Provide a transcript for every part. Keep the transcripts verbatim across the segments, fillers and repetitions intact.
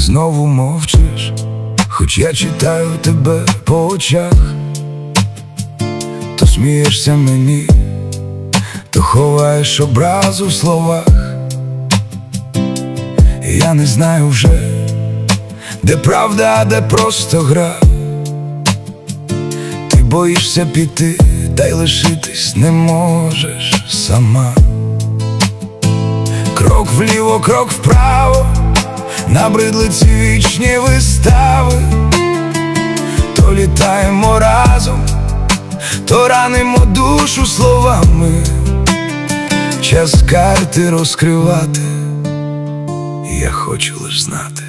знову мовчиш, хоч я читаю тебе по очах. То смієшся мені, то ховаєш образу в словах. І я не знаю вже, де правда, а де просто гра. Ти боїшся піти, та й лишитись не можеш сама. Крок вліво, крок вправо, набридли ці вічні вистави. То літаємо разом, то ранимо душу словами. Час карти розкривати, я хочу лиш знати,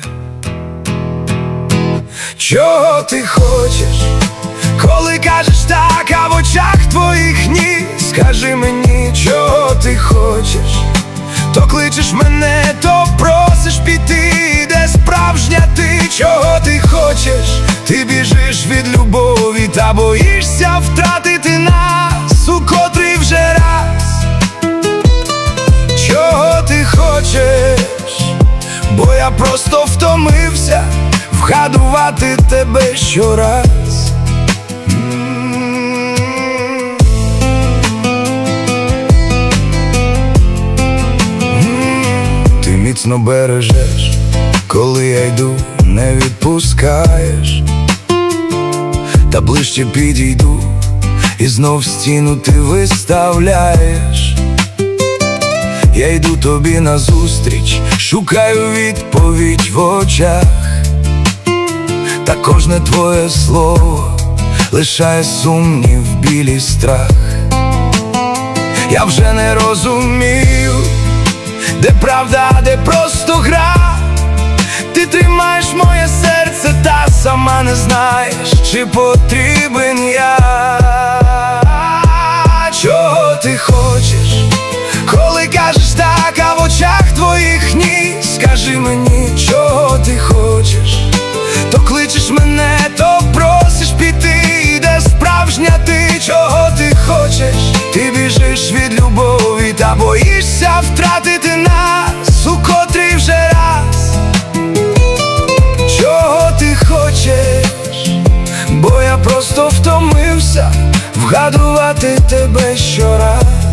чого ти хочеш, коли кажеш так, а в очах твоїх ні. Скажи мені, чого ти хочеш, то кличеш мене, то просиш піти. Де справжня ти, чого ти хочеш? Ти біжиш від любові та боїшся втратити нас у котрий вже раз. Чого ти хочеш? Бо я просто втомився вгадувати тебе щораз. Ти міцно бережеш, коли я йду, не відпускаєш. Та ближче підійду, і знов стіну ти виставляєш. Я йду тобі назустріч, шукаю відповідь в очах. Та кожне твоє слово лишає сумнів, білий страх. Я вже не розумію, де правда, а де просто гра. Ти тримаєш моє серце, та сама не знаєш, чи потрібен я. Чого ти хочеш, коли кажеш так, а в очах твоїх ні. Скажи мені, чого ти хочеш, то кличеш мене, то просиш піти. Де справжня ти, чого ти хочеш? Ти біжиш від любові та боїшся втратити нас у котрий вже раз. Чого ти хочеш? Бо я просто втомився вгадувати тебе щораз.